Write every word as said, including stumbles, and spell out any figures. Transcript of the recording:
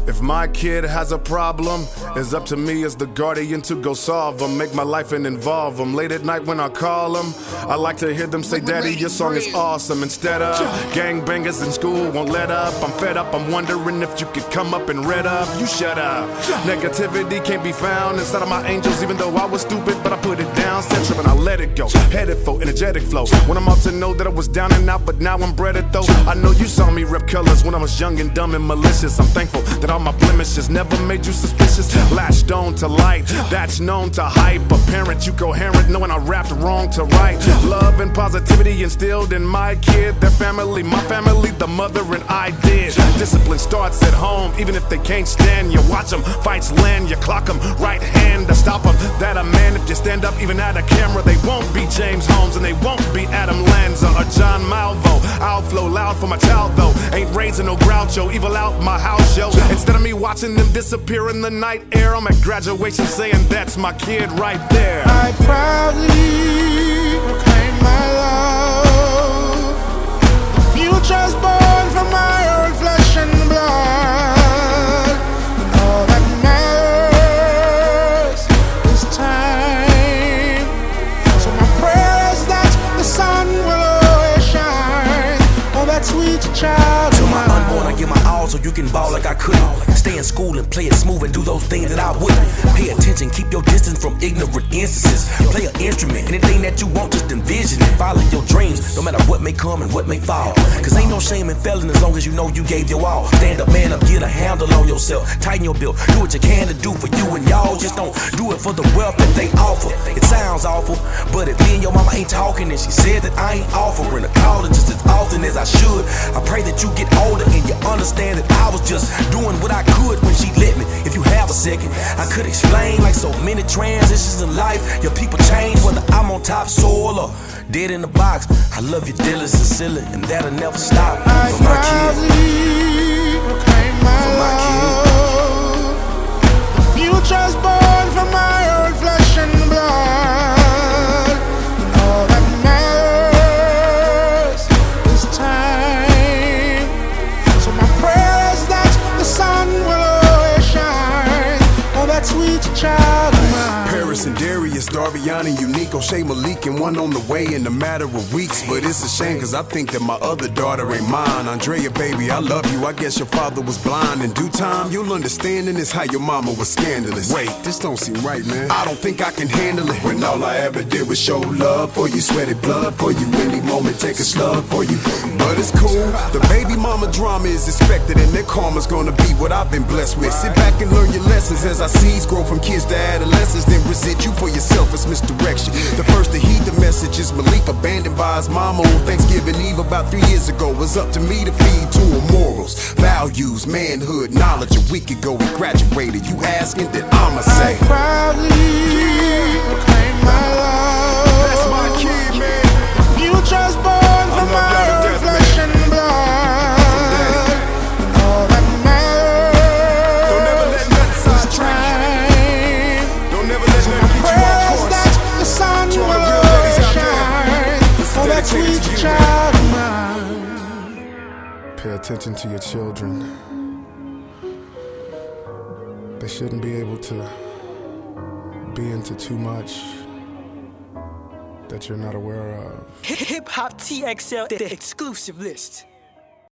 If my kid has a problem, it's up to me as the guardian to go solve them. Make my life and involve them. Late at night when I call them, I like to hear them say, Daddy, your song is awesome. Instead of gangbangers in school won't let up. I'm fed up, I'm wondering if you could come up and red up. You shut up. Negativity can't be found inside of my angels, even though I was stupid, but I put it down. Set trip and I let it go. Headed for energetic flow. When I'm out to know that I was down and out, but now I'm breaded though. I know you saw me rip colors when I was young and dumb and malicious. I'm thankful that all my blemishes never made you suspicious. Latched on to light, that's known to hype. A parent, you coherent, knowing I rapped wrong to right. Love and positivity instilled in my kid. Their family, my family, the mother and I did. Discipline starts at home, even if they can't stand you. Watch them, fights land, you clock them, right hand to stop them. That a man, if you stand up even at a camera, they won't be James Holmes and they won't be Adam Lanza or John Malvo. I'll flow loud for my child though, ain't raising no Groucho, evil out my house, yo. Instead of me watching them disappear in the night air, I'm at graduation saying that's my kid right there. I proudly proclaim my love. The future's born from my own flesh and blood, and all that matters is time. So my prayer is that the sun will always shine on that sweet child. To my unborn, I give my all so you can ball like I couldn't. Stay in school and play it smooth and do those things that I wouldn't. Pay attention, keep your distance from ignorant instances. Play an instrument, anything that you want, just envision it. Follow your dreams, no matter what may come and what may fall. Cause ain't no shame in failing as long as you know you gave your all. Stand up, man up, get a handle on yourself. Tighten your belt, do what you can to do for you and y'all. Just don't do it for the wealth that they offer. It sounds awful, but if me and your mama ain't talking and she said that I ain't offering a call just as often as I should, I pray that you get older and you understand that I was just doing what I could when she let me. If you have a second, I could explain like so many transitions in life. Your people change whether I'm on top soil or dead in the box. I love you, dearly, sincerely, and that'll never stop. I For my proudly proclaim my For my love. The future's born from my own flesh and blood, and all that matters is time. So my prayer is that the sun will always shine on that sweet child of mine. Paris and Darius, Darviani, Unique, O'Shea, Malik, and one on the way in a matter of weeks. But it's a shame cause I think that my other daughter ain't mine. Andrea, baby, I love you. I guess your father was blind. In due time, you'll understand, and it's how your mama was scandalous. Wait, this don't seem right, man. I don't think I can handle it. When all I ever did was show love for you, sweated blood for you. Any moment, take a slug for you. But it's cool. The baby mama drama is expected, and their karma's gonna be what I've been blessed with. Sit back and learn your lessons as I seeds grow from kids to adolescents. Then resent you for yourself as misdirection. The first to heed the message is Malik, abandoned by his mama on Thanksgiving Eve about three years ago. It was up to me to feed to her morals, values, manhood, knowledge. A week ago we graduated. You asking that I'ma say I proudly proclaim my love. that's my kid, man. The future's born from love my y'all to own death, flesh and blood, and all that matters Don't never let nothing is sidetrack you. time. Don't never let nothing get you Prayer off is course. that the sun To all will the real ladies always out there, shine this is on that dedicated sweet to you, child of mine. Pay attention to your children. They shouldn't be able to be into too much that you're not aware of. Hip Hop T X L, the exclusive list.